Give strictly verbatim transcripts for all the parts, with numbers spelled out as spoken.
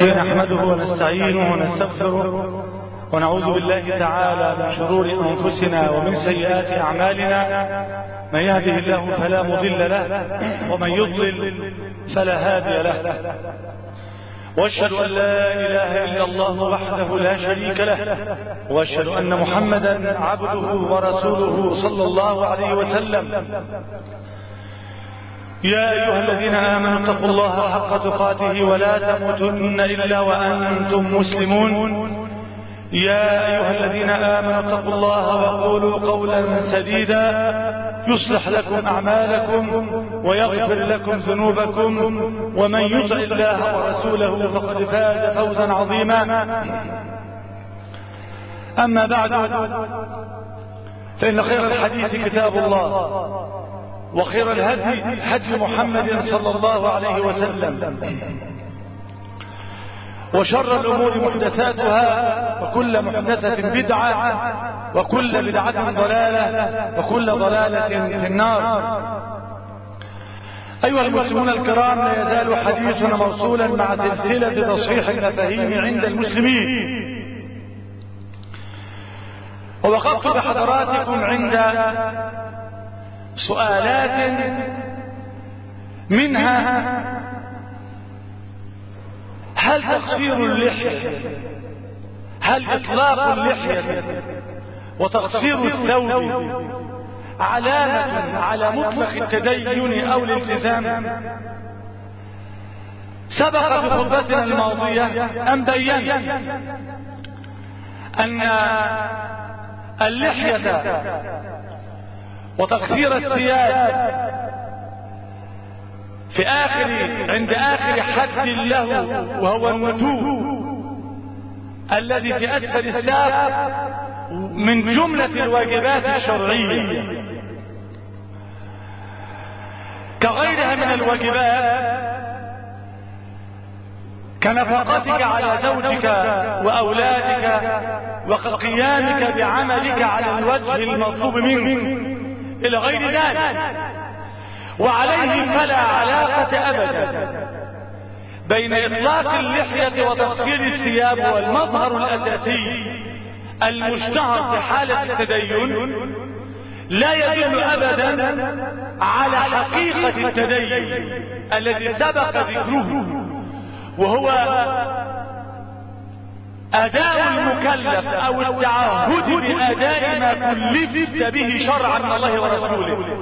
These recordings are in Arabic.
نحمده ونستعينه ونستغفره ونعوذ بالله تعالى من شرور أنفسنا ومن سيئات أعمالنا. من يهده الله فلا مضل له ومن يضلل فلا هادي له، واشهد أن لا إله إلا الله وحده لا شريك له، واشهد أن محمدا عبده ورسوله صلى الله عليه وسلم. يا أيها الذين آمنوا اتقوا الله حق تقاته ولا تموتن إلا وأنتم مسلمون. يا أيها الذين آمنوا اتقوا الله وقولوا قولا سديدا يصلح لكم أعمالكم ويغفر لكم ذنوبكم، ومن يطع الله ورسوله فقد فاز فوزا عظيما. أما بعد، فإن خير الحديث كتاب الله، وخير الهدي هدي محمد صلى الله عليه وسلم، وشر الأمور محدثاتها، وكل محدثة بدعة، وكل بدعة ضلالة، وكل ضلالة في النار. أيها المسلمون الكرام، لا يزال حديثنا موصولا مع سلسلة تصحيح المفاهيم عند المسلمين، ووقفت بحضراتكم عند سؤالات منها: هل تقصير اللحية، هل إطلاق اللحية وتقصير الثوب علامة على مطلق التدين أو الالتزام؟ سبق في خطبتنا الماضية أن بينا أن اللحية وتقصير الثياب في آخر عند آخر حد له، وهو النتوء الذي في أسفل الساق، من جملة الواجبات الشرعية كغيرها من الواجبات، كنفقتك على زوجك وأولادك، وقيامك بعملك على الوجه المطلوب منك إلى غير ذلك. وعليه فلا علاقة أبدا بين إطلاق اللحية وتقصير الثياب، والمظهر الأساسي المشتهر في حالة التدين لا يدل أبدا على حقيقة التدين الذي سبق ذكره، وهو أداء المكلف أو التعهد بأداء ما كلفت به شرعا من الله ورسوله.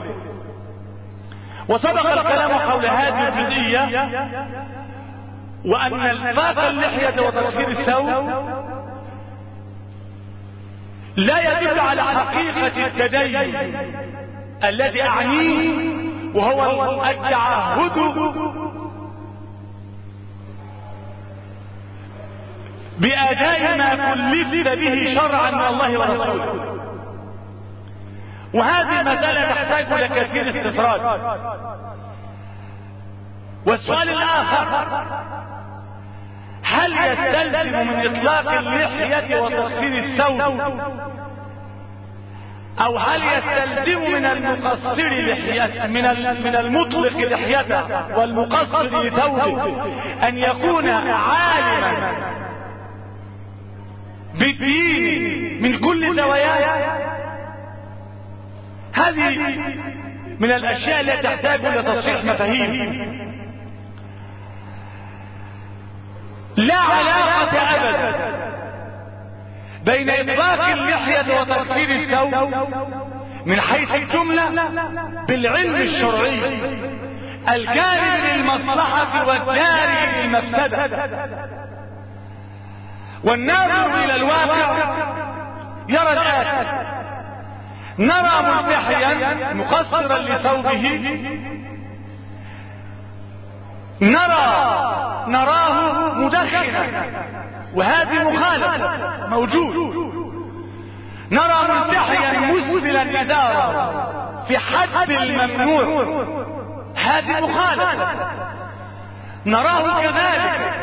وسبق الكلام حول هذه الجزئية، وأن إطلاق اللحية وتقصير الثوب لا يدل على حقيقة التدين الذي أعنيه، وهو التعهد بأداء ما كلفت به شرعا من الله ورسوله. وهذه المسألة تحتاج إلى كثير استفراد. والسؤال الآخر: هل يستلزم من إطلاق اللحية وتقصير الثوب، أو هل يستلزم من المقصر لحيته من من المطلق لحيته والمقصر لثوبه أن يكون عالما بالدين من كل زواياه؟ هذه من الأشياء التي تحتاج إلى تصحيح مفاهيم. لا علاقة أبدا بين إطلاق اللحية وتقصير الثوب من حيث الجملة بالعلم الشرعي الجاري للمصلحة والجاري للمفسدة. والناظر إلى الواقع يرى الآتي: نرى ملتحيا مقصرا لثوبه، نرى نراه مدخنا، وهذه مخالفة موجود. نرى ملتحيا مسبلا إزارا في حد الممنوع، هذه مخالفة. نراه كذلك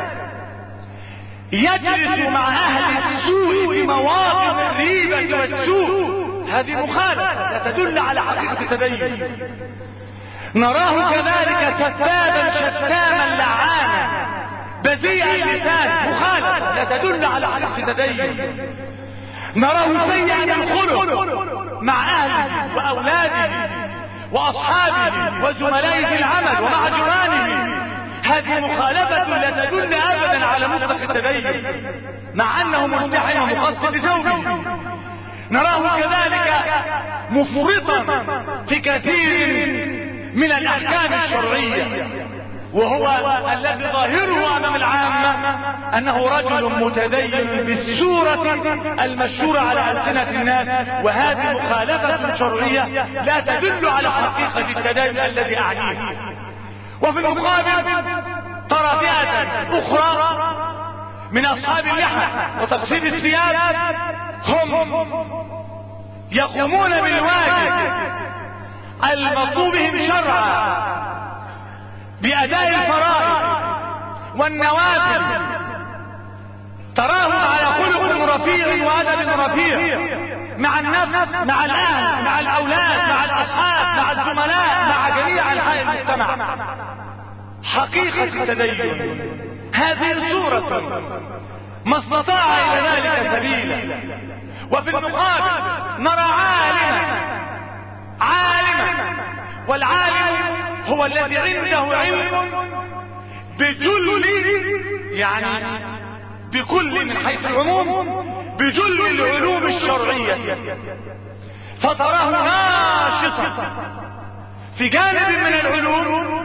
يجلس مع أهل السوء في مواطن الريبة والسوء، هذه مخالفة لا تدل على حقيقة التدين. نراه كذلك سفابا شتاما لعانا، بذيء اللسان مخالف لا تدل على حق تدين، نراه سيئا الخلق مع اهله واولاده واصحابه وزملائه في العمل ومع جيرانه، هذه مخالفة لا تدل ابدا على مطلق التدين مع انه ملتحن ومقصد لزوجه. نراه كذلك مفرطا في كثير من الاحكام الشرعية، وهو الذي ظاهره امام العامة انه رجل متدين بالسورة المشهورة على ألسنة الناس، وهذه مخالفة شرعية لا تدل على حقيقة التدين الذي اعنيه. وفي المقابل ترى فئة اخرى من اصحاب اللحى وتقصير الثياب هم يقومون بالواجب المطلوب بهم شرعا بأداء الفرائض والنوافل، تراهم على خلق رفيع وأدب رفيع مع النفس مع الأهل مع الأولاد مع الأصحاب مع الزملاء مع جميع أنحاء المجتمع. حقيقة التدين هذه صورة ما استطاع إلى ذلك سبيلا. وفي المقابل نرى عالما عالما والعالم هو الذي عنده علم بجل يعني بكل من حيث العموم بجل العلوم الشرعية، فتراه ناشطا في جانب من العلوم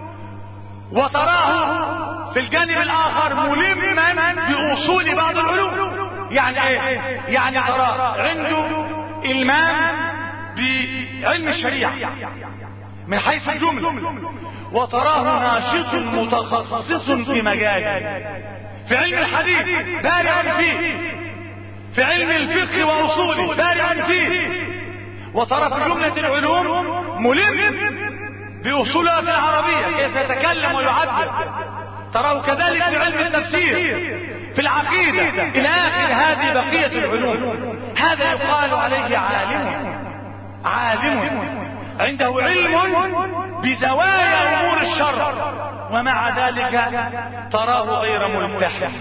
وتراه في الجانب الآخر ملما بأصول بعض العلوم. يعني ايه؟ يعني تراه عنده إلمام بعلم الشريعة من حيث الجملة، وتراه ناشط متخصص في مجاله، في علم الحديث بارع فيه، في علم الفقه وأصوله بارع فيه، وترى في جملة العلوم ملم بأصولها في العربية كيف يتكلم ويعبر، تراه كذلك في علم التفسير في العقيدة إلى آخر هذه بقية العلوم. هذا يقال عليه عالم عالم عنده علم بزوايا امور الشرع، ومع ذلك تراه غير ملتحم.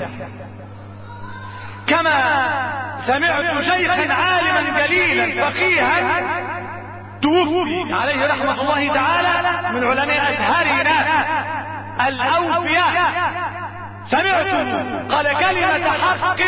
كما سمعت شيخا عالما جليلا فقيها توفي عليه رحمة الله تعالى من علماء ازهرنا الاوفياء، سمعته قال كلمة حق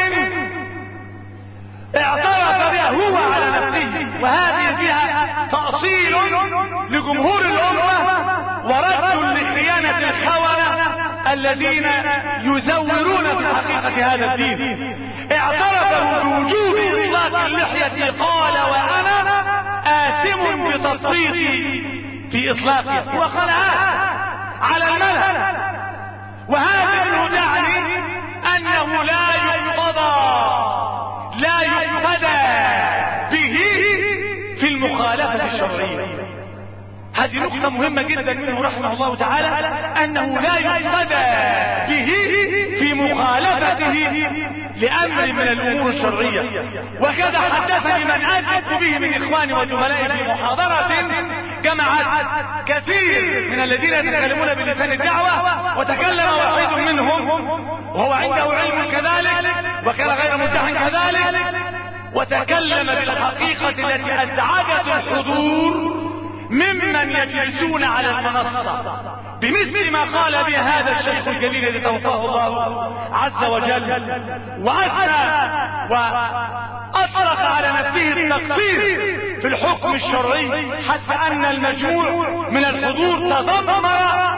اعترف بها هو على نفسه، وهذه فيها تأصيل لجمهور الأمة ورد لخيانة الخونة الذين يزورون في حقيقة هذا الدين. اعترف بوجوب إطلاق اللحية قال وأنا آثم بتفريطي في إطلاقها، وخلعها على الملأ، وهذا منه تعني أنه لا يقتضى لا يقتدى به في المخالفة الشرعية. هذه نقطة مهمة جدا منه رحمه الله تعالى، أنه لا يقتدى به في مخالفته لأمر من الأمور الشرعية. وكذا حدثني من أثبت به من إخواني وزملائي في محاضرة جمعت كثير من الذين يتكلمون بلسان الدعوة، وتكلم واحد منهم وهو عنده علم كذلك وكان غير ملتحن كذلك، وتكلم بالحقيقة التي أزعجت الحضور ممن يجلسون على المنصة بمثل ما قال به هذا الشيخ الجليل الذي توفاه الله عز وجل، وأثنى وأطلق على نفسه التقصير في الحكم الشرعي، حتى أن المجموع من الحضور تضمر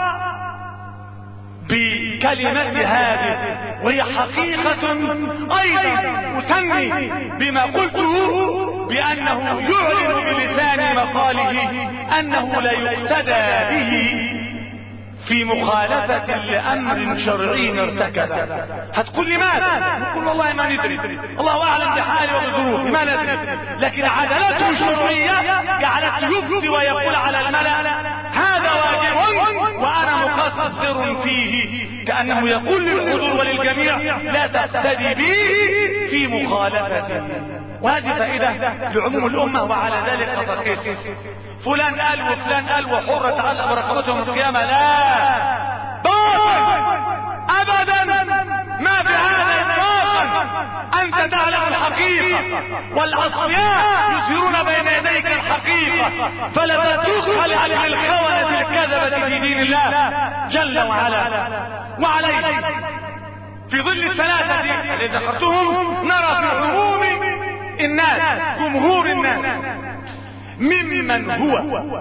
بكلمة هذه، وهي حقيقة أيضا أسمي بما قلته بأنه يعلن بلسان مقاله أنه لا يقتدى به في مخالفة لأمر شرعي ارتكبه. هتقول لماذا؟ نقول والله ما ندري، الله أعلم بحاله وبظروفه ما ندري، لكن عدالته الشرعية جعلت يفتي ويقول على الملأ هذا واجب وأنا مقصر فيه، كأنه يقول للحضور وللجميع لا تقتدي به في مخالفته. وهذه فائدة لعموم الأمة، وعلى ذلك فتقيس فلان قال وفلان قال وحرة تعلق برقبتهم القيامة، لا باطل ابدا ما في هذا اطلاقا. انت تعلم الحقيقة والاصفياء يظهرون بين يديك الحقيقة، فلا تدخل على الخونة الكذبة في دين الله جل وعلا. وعليه في ظل الثلاثة الذي ذكرتهم نرى في عموم الناس جمهور الناس ممن هو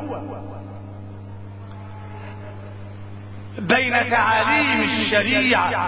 بين تعاليم الشريعة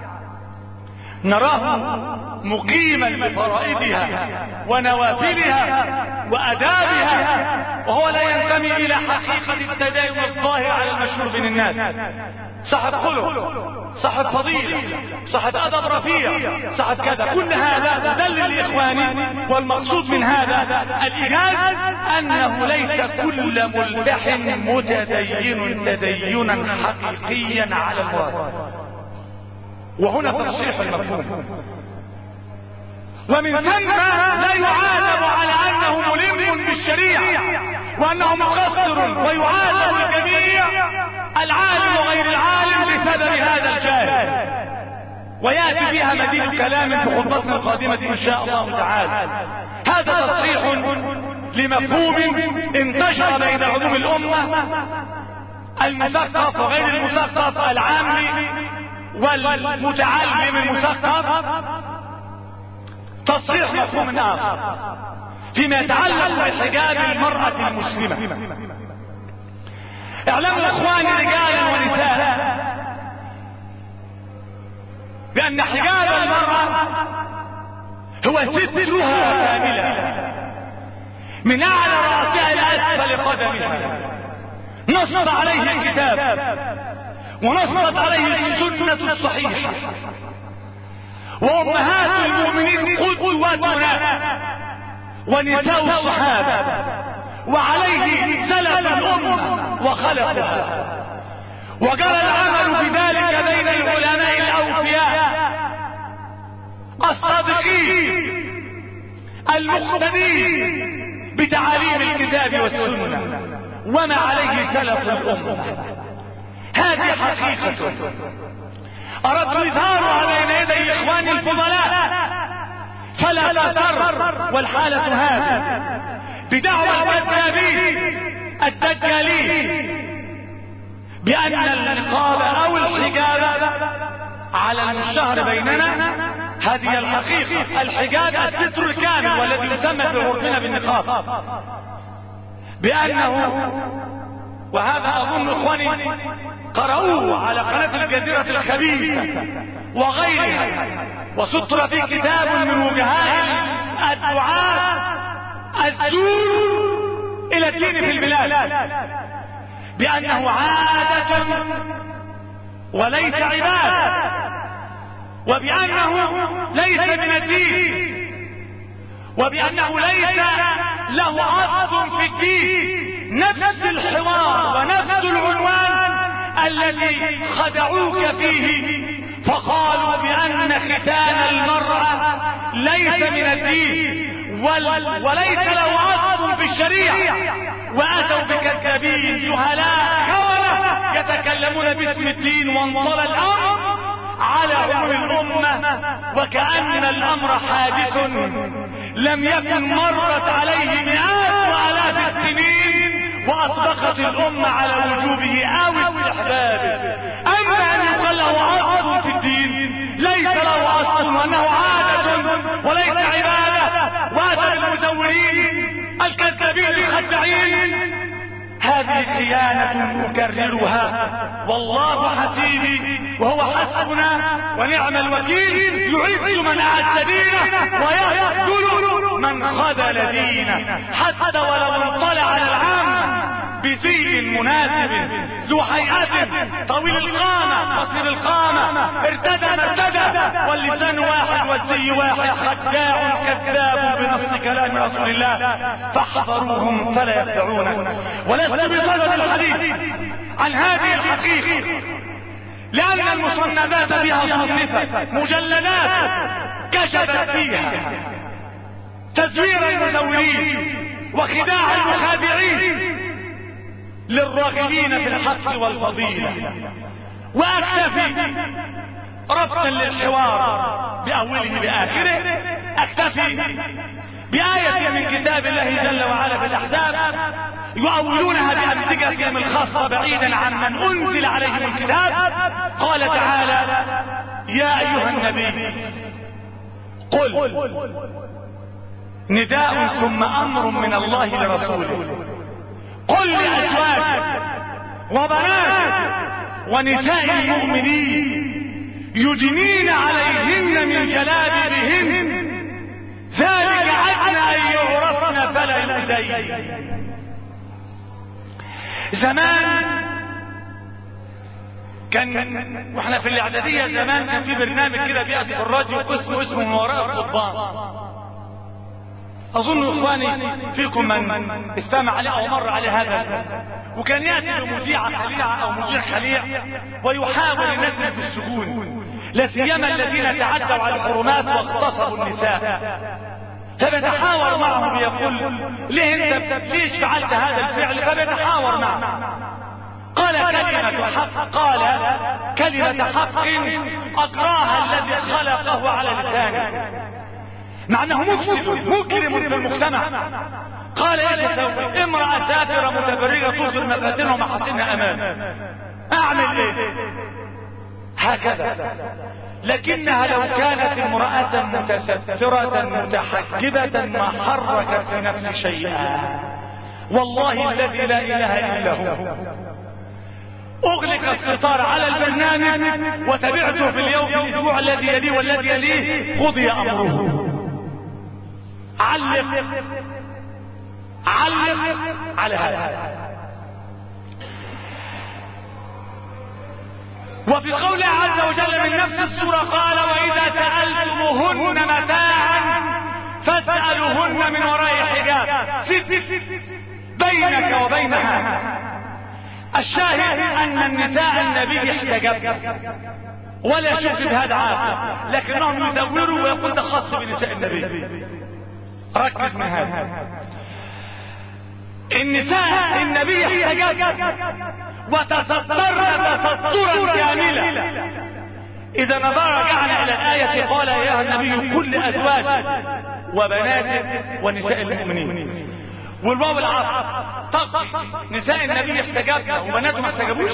نراه مقيما بفرائضها ونوافلها وادابها، وهو لا ينتمي الى حقيقة التدين الظاهر على المشهور بين الناس. صاحب خلق، صاحب فضيلة، صاحب ادب رفيع، صاحب كذا. كل هذا مدلل لاخواني، والمقصود من هذا الايجاز انه ليس كل ملتح متدين تدينا حقيقيا على المراد. وهنا تصحيح المفهوم، ومن ثم لا يعاتب على انه ملم بالشريعة وانه مقصر، ويعاتب الجميع العالم وغير العالم بسبب هذا الجهل. وياتي بها مزيد كلام في خطبتنا القادمة ان شاء الله تعالى. هذا تصحيح لمفهوم انتشر بين عموم الامة، المثقف وغير المثقف، العامي والمتعلم المثقف. تصحيح مفهوم آخر فيما يتعلق بحجاب المرأة المسلمة. اعلموا اخواني رجالا ونساء بان حجاب المرأة هو سترها كاملة من اعلى رأسها الى اسفل قدمها. نص عليه الكتاب ونصت عليه السنة الصحيحة، وامهات المؤمنين قدوتنا ونساء الصحابة، وعليه سلف الامة وخلقها. وجرى العمل بذلك بين العلماء الاوفياء الصادقين المقتدين بتعاليم الكتاب والسنة، وما عليه سلف الامة. هذه حقيقة اردت اظهارها بين يدي اخواني الفضلاء، فلا تغتر والحالة هذه بدعوى الكذابين الدجالين بان النقاب او الحجاب على المشتهر بيننا. هذه الحقيقة، الحجاب الستر الكامل والذي يسمى في عرفنا بالنقاب، بانه، وهذا اظن اخواني قرأوه على قناة الجزيرة الخبيثة وغيرها، وسطر في كتاب من وجهاء الدعاة الزور الى الدين في البلاد بانه عادة وليس عبادة، وبانه ليس من الدين، وبانه ليس له اصل في الدين. نفس الحوار ونفس العنوان الذي خدعوك فيه، فقالوا بان ختان المرأة ليس من الدين وليس له اصل في الشريعة، واتوا بكذابين جهلاء خونة يتكلمون باسم الدين، وانطلى الامر على عموم الامة وكأن الامر حادث لم يكن مرت عليه مئات والاف السنين، واطبقت الامة على وجوبه او استحبابه. اما ان يقال له اصل في الدين ليس له اصل، وانه عادة وليس عبادة، واتى المزورين الكذابين الخداعين. هذه خيانة أكررها، والله حسيبي وهو حسبنا ونعم الوكيل. يعز من أعز دينه ويخذل من خذل دينه، حتى ولو انطلع على العام بزي مناسب ذو هيئة طويل القامة قصير القامة، ارتدى ما ارتدى، واللسان واحد والزي واحد، خداع كذاب بنص كلام رسول الله، فاحذروهم فلا يخدعونك. ولست بصدد الحديث عن هذه الحقيقة، لأن المصنفات بها صنفت مجلدات كشفت فيها تزوير المزورين وخداع المخادعين للراغبين في الحق والفضيلة. واكتفي ربطا للحوار بأوله بآخره أكتفي بآية من كتاب الله جل وعلا في الأحزاب يؤولونها بأمثلتهم الخاصة بعيدا عن من أنزل عليهم الكتاب. قال تعالى: يا أيها النبي قل، نداء ثم أمر من الله لرسوله، قل لأزواجك وبناتك ونساء المؤمنين يدنين عليهن من جلابيبهن ذلك أدنى أن يعرفن فلا يؤذين. زمان كان واحنا في الاعدادية زمان كان في برنامج كده بيأتي في الراديو قسم اسمه ما وراء القضبان. اظن اخواني فيكم من استمع عليه او مر على هذا، وكان يأتي بمذيعة خليعة او مذيع خليع ويحاول الناس في السجون، لا سيما الذين تعدوا على الحرمات واغتصبوا النساء، فبيتحاور معهم يقول: ليه انت ليش فعلت هذا الفعل؟ فبيتحاور معه. قال: كلمة حق. قال: كلمة حق أقراها الذي خلقه على لسانه، مع انه مفسد مجرم في المجتمع. قال: ايش اسوي؟ امرأة سافرة متبرجة تظهر مفاتنها ومحاسنها امام، اعمل ايه؟ هكذا. لكنها لو كانت امرأة متسترة متحجبة ما حركت في نفس شيئا، والله الذي لا اله الا هو. اغلق الستار على البرنامج وتبعته في اليوم في الاسبوع الذي يليه والذي يليه، قضي امره. علق علق على هذا. وفي قوله عز وجل من نفس السورة قال: وإذا سألتموهن متاعا فاسألوهن من وراء حجاب، بينك وبينها. الشاهد أن النساء النبي احتجب ولا شك بهذا عاقل، لكنهم يزوروا ويقول ده خاص بنساء النبي. ركز من هذا. النساء النبي احتجب وتسترن تسترا كاملا. اذا نظر رجعنا الى الآية قال: يا ايها النبي كل ازواج وبناتك ونساء المؤمنين، والواو العطف تقضي نساء النبي احتجبنا وبناته ما احتجبوش،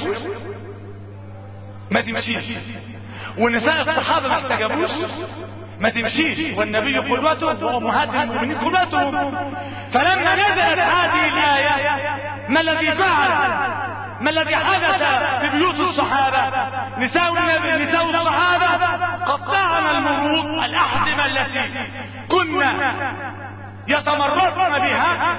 ما تمشيش. والنساء الصحابة ما احتجبوش، ما تمشيش. والنبي قدوته وامهات المؤمنين قدوتهم. فلما نزلت هذه الآية ما الذي فعل؟ ما الذي حدث في بيوت الصحابة؟ نساء النبي نساء الصحابة قطعنا المروط الأحزمة التي كنا يتمرطن بها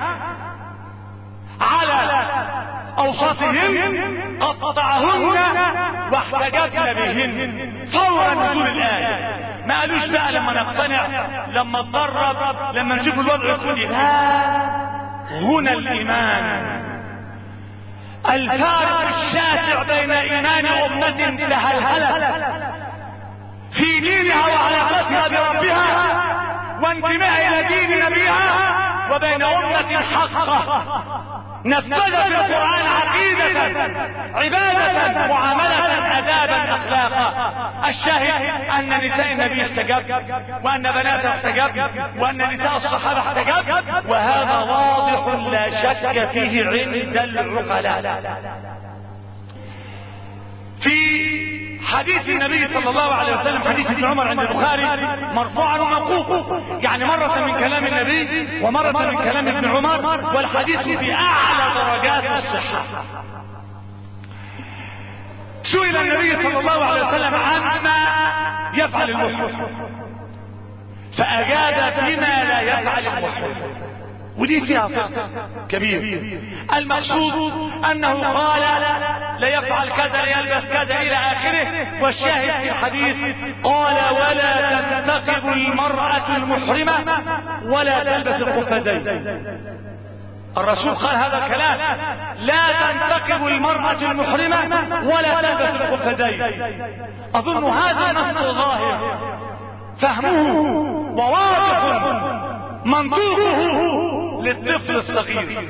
على أوساطهم، قطعهن واحتجبن بهن فورا نزول الآية. ما قالوش بقى لما نقتنع، لما نتدرب، لما نشوف الوضع يكون لا. هنا الإيمان، الفارق الشاسع بين إيمان أمة تهلهلت في دينها وعلاقتها بربها وانتماء إلى دين نبيها، وبين أمة حقة نفذت في القرآن عقيدة عبادة معاملة أدابا أخلاقا. الشاهد أن نساء النبي احتجب، وأن بناته احتجب، وأن نساء الصحابة احتجب، وهذا واضح لا شك فيه عند العقلاء. في حديث النبي صلى الله عليه وسلم، حديث ابن عمر عند البخاري مرفوعا وموقوفا، يعني مرة من كلام النبي ومرة من كلام ابن عمر، والحديث في أعلى درجات الصحة. سئل النبي صلى الله عليه وسلم عما يفعل المحرم، فأجاب بما لا يفعل المحرم، ودي فيها فقه كبير. المقصود أنه قال لا يفعل كذا، لا يلبس كذا إلى آخره. والشاهد في الحديث قال: ولا تنتقب المرأة المحرمة ولا تلبس القفازين. الرسول قال هذا الكلام: لا تنتقب المرأة المحرمة ولا تلبس القفازين. أظن هذا النص ظاهر فهمه وواضح منطوقه للطفل الصغير،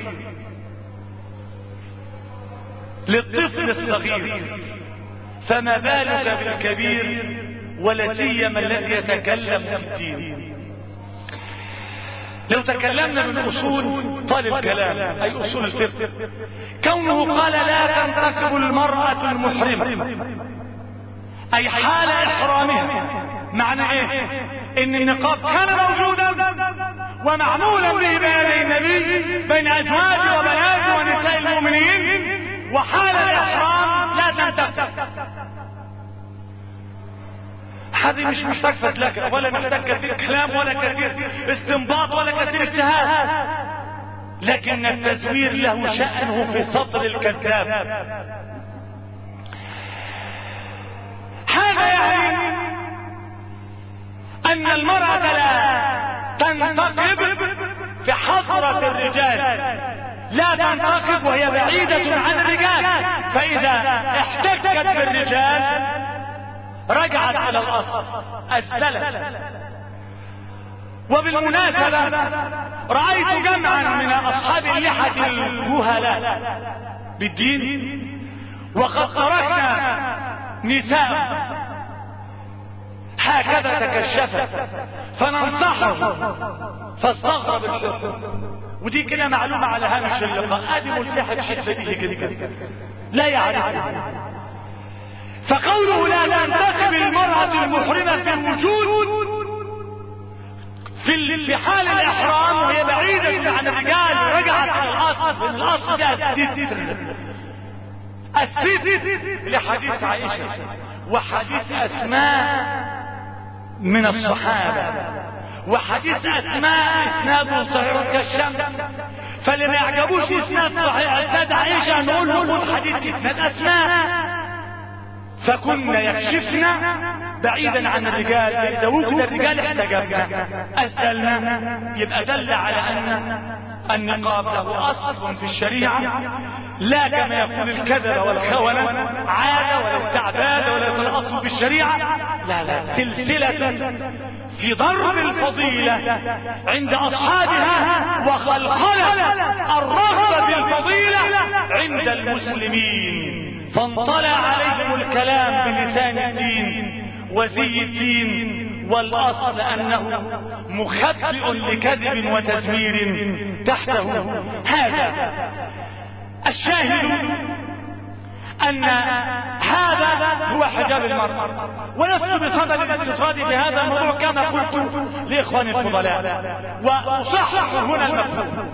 للطفل الصغير، فما بالك بالكبير ولا سيما الذي يتكلم في الدين. لو تكلمنا من اصول طالب كلام اي اصول الفقه، كونه قال لا تنتقب المرأة المحرمة اي حال احرامها، معنى ايه؟ ان النقاب كان موجودا ومعمولا به بين النبي بين ازواجه وبناته ونساء المؤمنين، وحال الاحرام لا تنتقب. هذه مش محتاج فتلكة ولا محتاج كثير كلام ولا كثير استنباط ولا كثير اجتهاد، لكن التزوير له شأنه في سطر الكذاب. هذا يعني ان المرأة لا تنتقب في حضرة الرجال، لا تنتقب وهي بعيدة عن الرجال، فاذا احتكت بالرجال رجعت على الاصل السلف. وبالمناسبة رأيت جمعا من اصحاب اللحى الجهلاء بالدين وقد تركنا نساء هكذا تكشفت فننصحه فاستغرب الحكم. ودي كده معلومة على هامش اللقاء، ادي ملتحي بشيء بديهي جدا لا يعرفه. فقوله لا تنتقب المرأة المحرمة في الوجود في حال الاحرام وهي بعيدة عن الرجال رجعت على الاصل، الاصل ده الستر الستر لحديث عائشة وحديث اسماء من الصحابة، وحديث اسماء اسناده صحيح كالشمس، فاللي ما يعجبوش اسناد صحيح اسناد عائشة نقول له حديث اسناد اسماء. فكنا يكشفنا بعيدا عن الرجال، اذا وجد الرجال احتجبنا اسألنا، يبقى دل على ان النقاب له اصل في الشريعة، لا كما يقول الكذب والخونة عادة ولا استعباد ولا يكون اصل في الشريعة، لا لا، سلسلة في ضرب الفضيلة عند اصحابها وخلخلة الرغبة في الفضيلة عند المسلمين، فانطلع عليهم الكلام بلسان الدين وزي الدين، والاصل انه مخبئ لكذب وتزوير تحته. هذا الشاهد ان هذا هو حجاب المرأة، ولست بصدد الاستطراد بهذا الموضوع كما قلت لاخواني الفضلاء، واصحح هنا المفهوم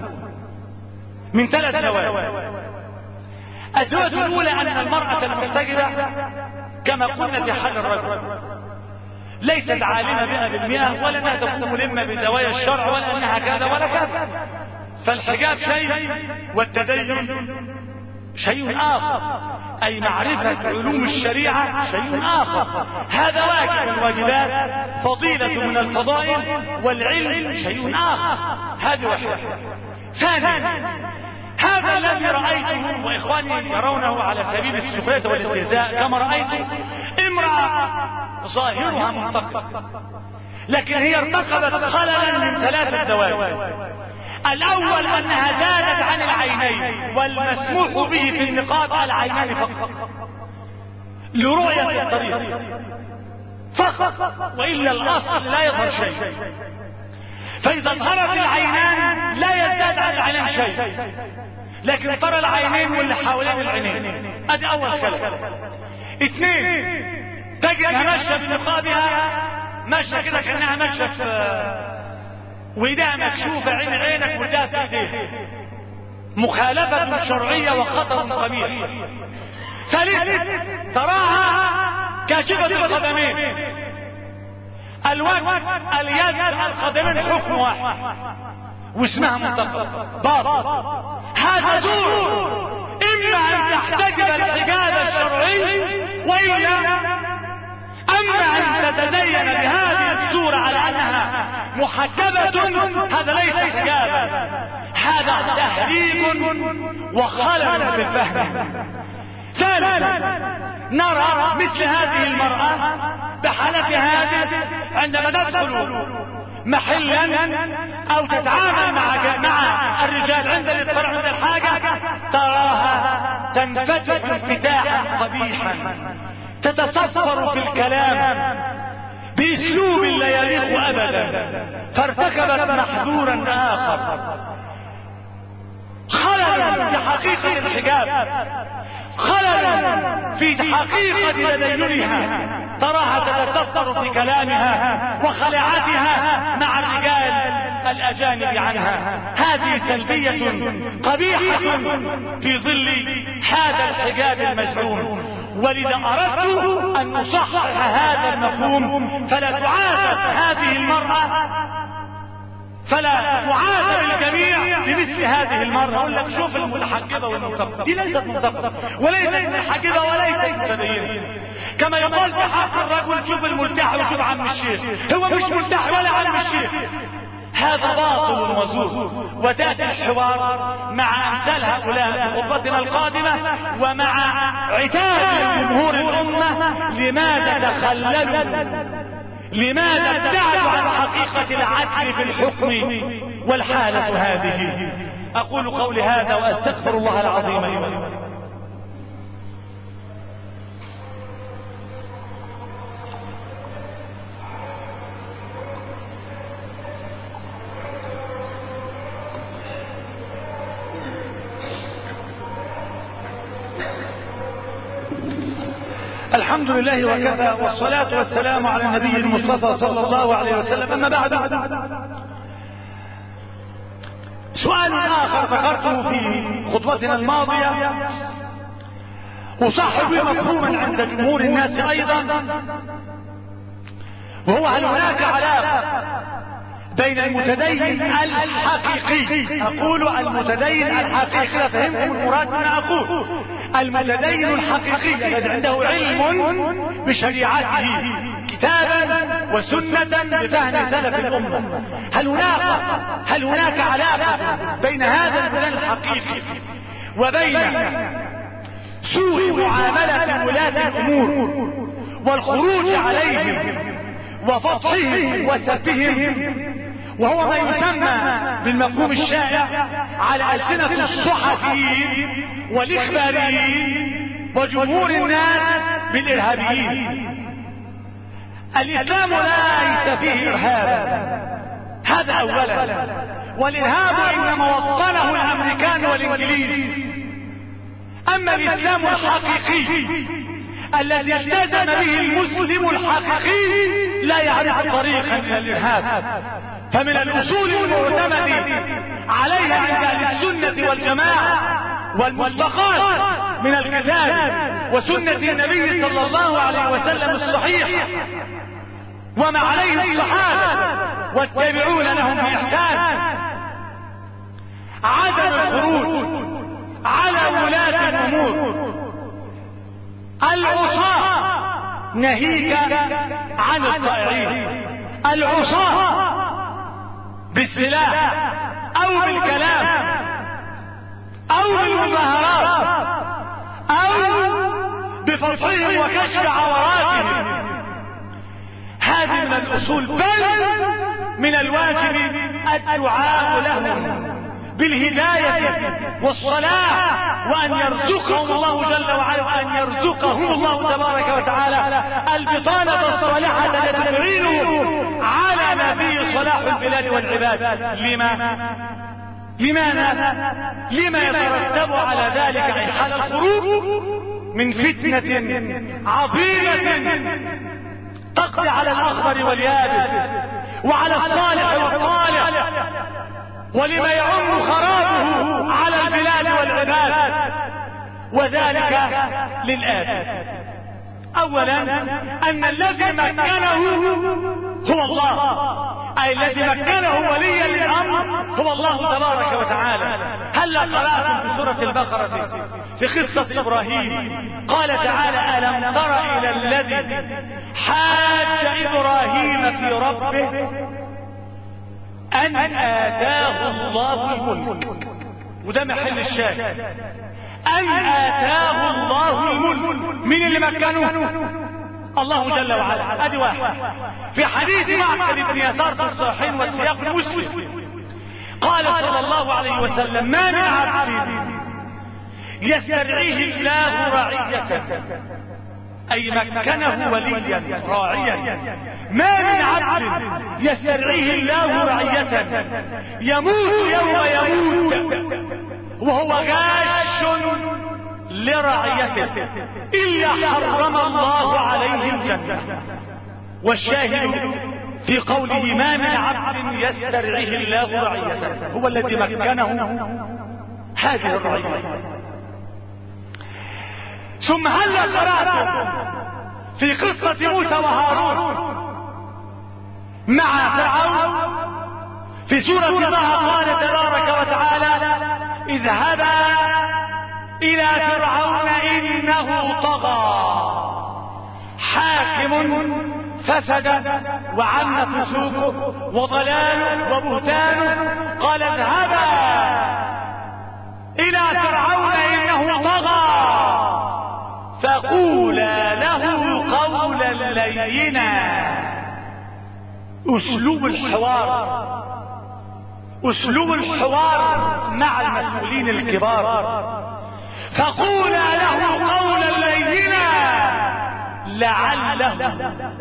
من ثلاث زوايا. الزواج الاولى ان المرأة المحتجبة كما قلنا في حال الرجل ليست عالمة مئة بالمئة، ولا انها تكون ملمة بزوايا الشرع، ولا انها كذا ولا كذا. فالحجاب شيء والتدين شيء اخر، اي معرفة علوم الشريعة شيء اخر. هذا واجب من الواجبات، فضيلة من الفضائل، والعلم شيء اخر. هذه واحدة. ثانيا، هذا الذي رأيته واخواني يرونه على سبيل السخرية والاستهزاء، كما رأيت امرأة ظاهرها منتقب لكن هي ارتقبت خللا من ثلاثة زوايا. الاول انها زادت عن العينين، والمسموح به في النقاب العينان فقط لرؤية الطريق فقط، والا الاصل لا يظهر شيء. فاذا ظهرت العينان لا يزداد عن العينين شيء، لكن ترى العينين واللي حوالين العينين. ادي اول كلام. اثنين، تجدها ماشيه بنقابها ماشيه كده كانها ماشيه في وايديها مكشوفه، عين عينك وده في ايديها، مخالفه شرعيه وخطر قبيح. ثالثا، تراها كاشفه القدمين، الوجه اليد القدمين حكم واحد واسمها منتقب باطل. هذا زور، اما ان تحتجب الحجاب الشرعي، والا اما ان تتدين بهذه الصورة على انها محجبة، هذا ليس حجابا، هذا تهريب وخلل في الفهم. ثالثا، نرى مثل هذه المرأة بحالة هذه عندما تدخل محلا او تتعامل مع مع الرجال عند الاضطرار عند الحاجة، تراها تنفتح انفتاحا قبيحا، تتصفر في الكلام، باسلوب لا يليق ابدا، فارتكبت محذورا اخر، خللا في حقيقة الحجاب، خللا في حقيقة تدينها، تراها تتستر في كلامها وخلعتها مع الرجال الأجانب عنها. هذه سلبية قبيحة في ظل هذا الحجاب المزعوم. ولذا أردت أن نصحح هذا المفهوم، فلا تعاتب هذه المرأة، فلا تعاتب الجميع بمثل هذه المرة. اقول لك شوف المتحجبة والمنتقبة، دي ليست منتقبة وليست متحجبة وليست متدينة. كما يقال في حق الرجل شوف الملتحي وشوف عم الشيخ، هو مش ملتحي ولا عم الشيخ. هذا باطل وزور. وتأتي الحوار مع أمثال هؤلاء في خطبتنا القادمة، ومع عتاب جمهور الأمة لماذا تخللوا، لماذا ابتعدوا عن حقيقة العدل في الحكم والحالة هذه. أقول قولي هذا وأستغفر الله العظيم لي ولكم. الحمد لله وكفى، والصلاة والسلام على النبي المصطفى صلى الله عليه وسلم. أما بعد، سؤال آخر ذكرته في خطبتنا الماضية أصحح به مفهوما عند جمهور الناس أيضا، وهو هل هناك علاقة بين المتدين الحقيقي، أقول المتدين الحقيقي، فهمتم المراد ما أقول؟ المتدين الحقيقي الذي عنده علم بشريعته كتابا وسنة بفهم سلف الأمة. هل هناك هل هناك علاقة بين هذا المتدين الحقيقي وبين سوء معاملة ولاة الأمور والخروج عليهم وفضحهم وسبهم، وهو ما يسمى بالمفهوم الشائع على ألسنة الصحفيين والإخباريين وجمهور الناس بالإرهابيين؟ الإسلام ليس فيه إرهاب، هذا أولا. والإرهاب إنما وطنه الأمريكان والإنجليز. أما الإسلام الحقيقي الذي التزم به المسلم الحقيقي لا يعرف طريقا إلى الإرهاب. فمن الأصول المعتمد عليها عند أهل السنة والجماعة والمستقاة من الكتاب وسنة النبي صلى الله عليه وسلم الصحيح وما عليه الصحابة والتابعون لهم بإحسان عدم الخروج على ولاة الأمور العصاة، ناهيك عن الطائعين. العصاة بالسلاح او بالكلام او بالمظاهرات او بفضحهم وكشف عوراتهم، هذه من الاصول، بل من الواجب الدعاء لهم بالهداية والصلاح، وأن يرزقهم الله جل وعلا، وأن يرزقهم الله تبارك وتعالى البطانة الصالحة التي تعينهم على ما فيه صلاح البلاد والعباد. لما لماذا لما يترتب على ذلك أي حال الخروج من فتنة عظيمة تقضي على الأخضر واليابس وعلى الصالح والطالح، ولما يعم خرابه على البلاد والعباد، وذلك للآتي. أولا أن الذي مكنه هو الله، أي الذي مكنه وليا للأمر هو الله تبارك وتعالى. هل قرأتم في سورة البقرة في قصة إبراهيم قال تعالى: ألم تر إلى الذي حاج إبراهيم في ربه أن آتاه الله الملك. وده محل الشاهد، أن آتاه الله الملك. من اللي مكنه؟ الله جل وعلا. ادي واحد. في حديث معقل بن يسار في الصحيحين والسياق المسلم قال صلى الله عليه وسلم: ما من عبد يسترعيه الله رعية أي مكنه وليا راعيا. ما من عبد يسترعيه الله رعية يموت يوم يموت وهو غاش لرعيته إلا حرم الله عليه الجنة. والشاهد في قوله ما من عبد يسترعيه الله رعية هو الذي مكنه هذه الرعية. ثم هل شرعتم في قصة موسى وهارون مع فرعون في سورة طه قال تبارك وتعالى اذهبا إلى فرعون إنه طغى حاكم فسد وعم فسوقه وضلال وبهتان. قال اذهبا إلى فرعون إنه طغى فقولا له قولا لينا. أسلوب الحوار أسلوب الحوار مع المسؤولين الكبار. فقولا له قولا لينا لعله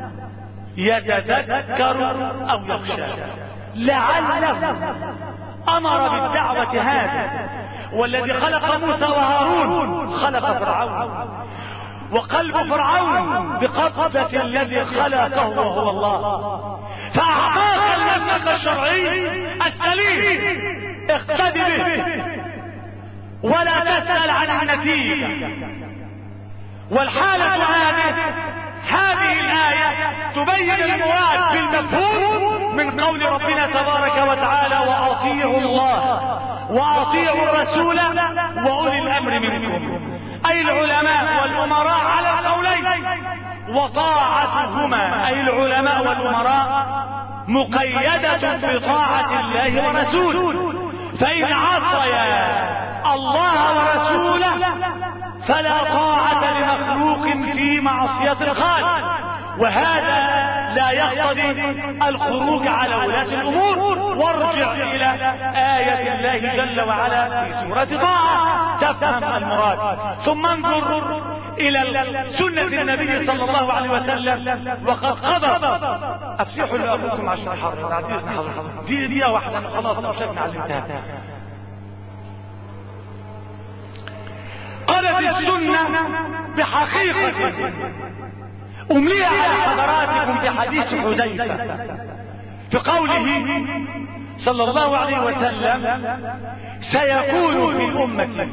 يتذكر أو يخشى. لعله أمر بالدعوة هذا، والذي خلق موسى وهارون خلق فرعون، وقلب فرعون بقبضة الذي خلقه وهو الله، فأعطاك المسلك الشرعي السليم اقتدي به ولا تسأل عن النتيجة. والحالة هذه هذه الآية تبين المراد بالمفهوم من قول ربنا تبارك وتعالى وأطيعوا الله وأطيعوا الرسول وأولي الأمر منكم، أي العلماء والأمراء على القولين. وطاعتهما أي العلماء والأمراء مقيدة بطاعة الله ورسوله، فإن عصيا الله ورسوله فلا طاعة لمخلوق في معصية الخالق، وهذا لا يقتضي الخروج على ولاة الأمور. وارجع إلى آية الله جل وعلا في سورة طه تفهم المراد. ثم انظر إلى سنة النبي صلى الله عليه وسلم وقد قضى. أفسحوا لأخوكم عشان الحر بعد إذن حضرتك دي دي واحدة خلاص لو شكنا على الانتهاء. قالت السنة بحقيقة أمليها على حضراتكم في حديث حذيفة في قوله صلى الله عليه وسلم سيكون في الأمة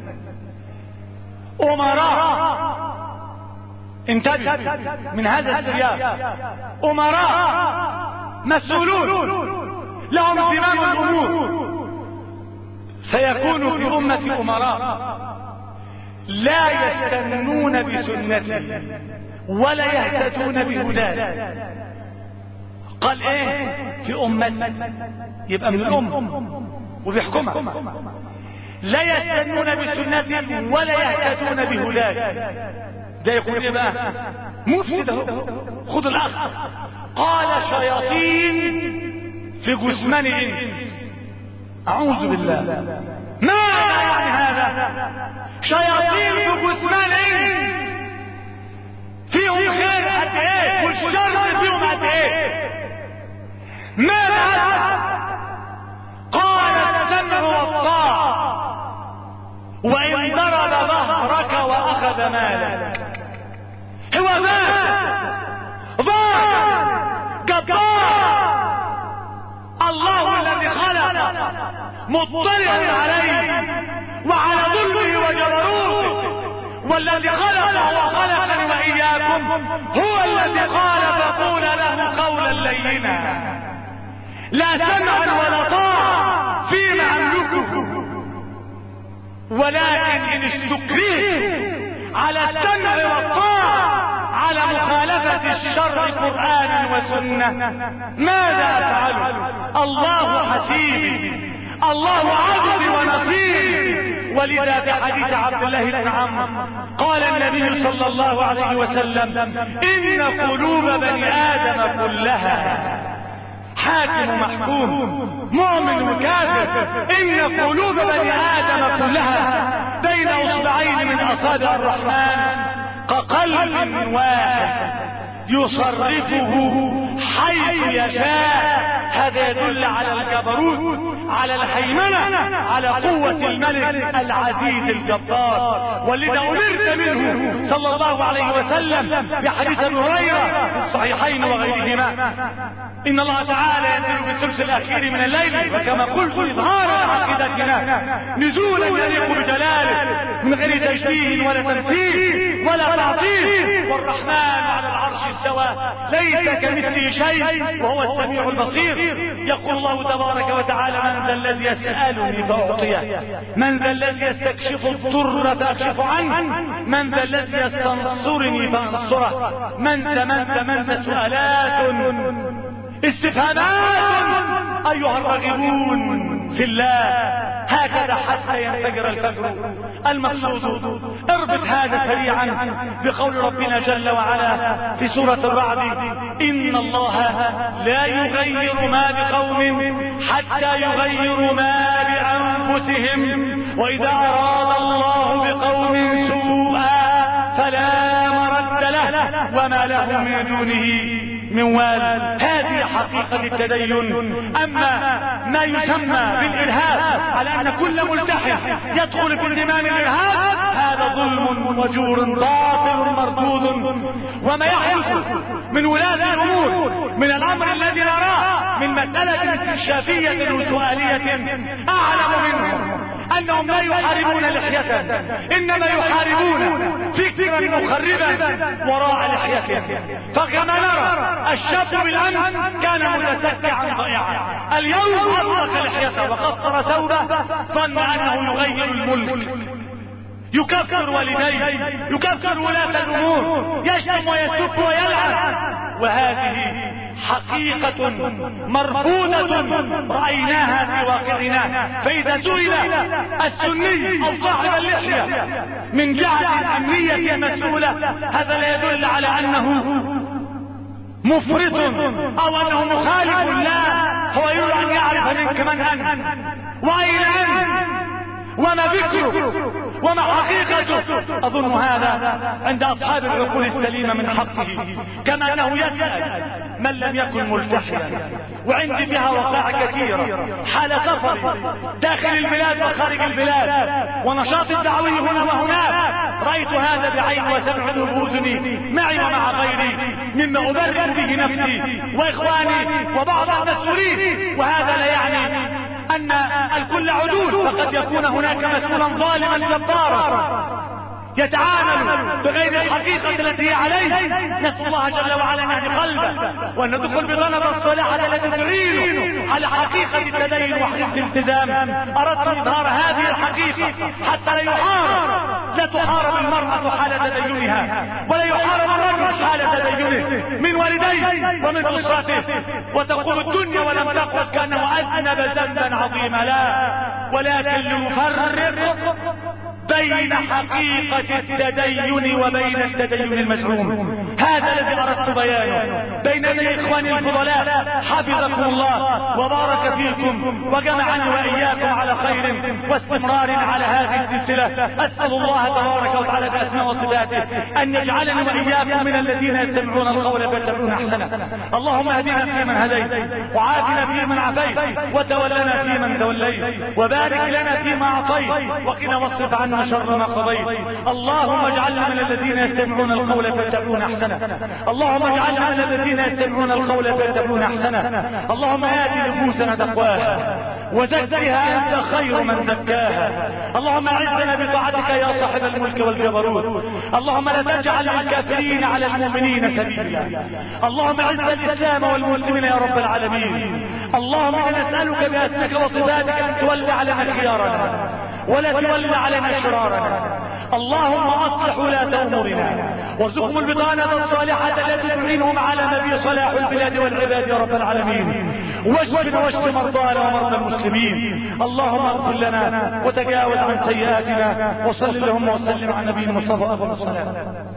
أمراء. انتبه من هذا السياق، أمراء مسؤولون لهم زمام الأمور. سيكون في أمة أمراء لا يستنون بسنتي ولا يهتدون بهداي. قال ايه في أمة يبقى من الأم وبيحكمها. لا يستنون بسنتي ولا يهتدون بهداي، ده يكون ايه بقى؟ مفسد. خذ الأخر. قال شياطين في جثمان انس. اعوذ بالله. ماذا يعني هذا؟ شياطين في جثمان انس فيهم خير قد ايه والشر فيهم قد ايه؟ ماذا؟ قال السمع والطاعة وإن ضرب ظهرك وأخذ مالك. هو ذات ظاهر جبار الله الذي خلق مطلع عليه وعلى ظلمه وجبروته، والذي خلق وخلقني وإياكم هو الذي قال فقول له قولا لينا لا سمع ولا طاعة فيما أملكه، ولكن إن استكرهت على السمع والطاعة على مخالفة الشرع قرآنا وسنة ماذا أفعل؟ الله حسيبي، الله عبدي ونصيري. ولذا في حديث عبد الله بن عمرو قال النبي صلى الله عليه وسلم إن قلوب بني آدم كلها حاكم محكوم مؤمن وكافر، إن قلوب بني آدم كلها بين أصبعين من أصابع الرحمن كقلب قلب واحد يصرفه حيث يشاء. هذا يدل على الجبروت، على الهيمنة، على قوة الملك العزيز الجبار. والذي أمرت منه صلى الله عليه وسلم في حديث ابي هريرة في الصحيحين وغيرهما، إن الله تعالى ينزل في الثلث الأخير من الليل، وكما قلت إظهارا لعقيدتنا نزولا يليق بجلاله من غير تشبيه ولا تمثيل ولا تعطيل. والرحمن على العرش استوى ليس كمثله شيء وهو السميع البصير. يقول الله تبارك وتعالى: من ذا الذي يسألني فأعطيه، من ذا الذي يستكشف الضر فأكشف عنه، من ذا الذي يستنصرني فأنصره. من ذا من ذا من ذا سؤالات استفهامات أيها الراغبون في الله. هكذا حتى ينفجر الفجر. المقصود اربط هذا سريعا بقول ربنا جل وعلا في سورة الرعد: إن الله لا يغير ما بقوم حتى يغيروا ما بأنفسهم، وإذا أراد الله بقوم سوءا فلا مرد له وما له من دونه من وال. هذه حقيقة التدين. أما ما يسمى بالإرهاب على أن كل ملتحم يدخل في انضمام الإرهاب، هذا ظلم وجور باطل مردود. وما يحدث من ولاة الأمور من الأمر الذي نراه من مسألة استكشافية وسؤالية أعلم منه أنهم لا يحاربون لحية، إنما يحاربون فكرا مخربا وراء لحيته. فكما نرى الشاب بالأمس كان متسكعا ضائعا، اليوم أطلق لحيته وقصر ثوبه، ظن أنه يغير الملك، يكفر والديه، يكفر ولاة الأمور، يشتم ويسب ويلعن. وهذه حقيقة مرفوضة رأيناها في واقعنا. فإذا سئل السني أو صاحب اللحية من جهة أمنية مسؤولة، هذا لا يدل على أنه مفرط أو أنه مخالف، لا، هو يريد أن يعرف منك من أنت وأين أنت وما فكره وما حقيقته. أظن هذا عند أصحاب العقول السليمة من حقه، كما أنه يسأل من لم يكن ملتحيا. وعندي بها وقائع كثيرة، حال سفر داخل البلاد وخارج البلاد ونشاط الدعوي هنا وهناك، رأيت هذا بعيني وسمعته بأذني معي ومع غيري، مما أبرر به نفسي وإخواني وبعض المسؤولين. وهذا لا يعني أن الكل عدول، فقد يكون هناك مسؤولا ظالما جبارا يتعامل بغير الحقيقة التي هي عليه. نسأل الله جل وعلا أن يهدي قلبه وأن ندخل بظنة الصالحة التي تعينه على حقيقة التدين وحقيقة الالتزام. أردت إظهار هذه الحقيقة حتى لا يحارب، لا تحارب المرأة حال تدينها، ولا يحارب الرجل حال تدينه من والديه ومن أسرته، وتقول الدنيا ولم تقصد كأنه أذنب ذنبا عظيما. لا، ولكن لنفرق بين حقيقة التدين وبين التدين المزعوم. هذا الذي أردت بيانه بين يدي إخواني الفضلاء، حفظكم الله وبارك فيكم وجمعني وإياكم على خير واستمرار على هذه السلسلة. أسأل الله تبارك وتعالى بأسماء وصفاته أن يجعلني وإياكم من الذين يستمعون القول فيتبعون أحسنه. اللهم اهدنا فيمن هديت، وعافنا فيمن عافيت، وتولنا فيمن توليت، وبارك لنا فيما أعطيت، وقنا واصرف عنا شر ما قضيت. اللهم اجعلنا من الذين يستمعون القول فيتبعون احسنه. اللهم اجعلنا من الذين يستمعون القول فيتبعون احسنه. اللهم آت نفوسنا تقواها وزكها انت خير من زكاها. اللهم اعزنا بطاعتك يا صاحب الملك والجبروت. اللهم لا تجعل الكافرين على المؤمنين سبيلا. اللهم اعز الاسلام والمسلمين يا رب العالمين. اللهم انا نسالك باسمك وصفاتك ان تولي علينا خيارنا ولا تولى علينا شرارنا. اللهم اصلح ولاة امورنا وارزقهم البطانة الصالحة التي تعينهم على نبي صلاح البلاد والعباد يا رب العالمين. واشفنا واشف مرضانا ومرضى المسلمين. اللهم اغفر لنا وتجاوز عن سيئاتنا، وصل اللهم وسلم على نبينا المصطفى افضل الصلاة.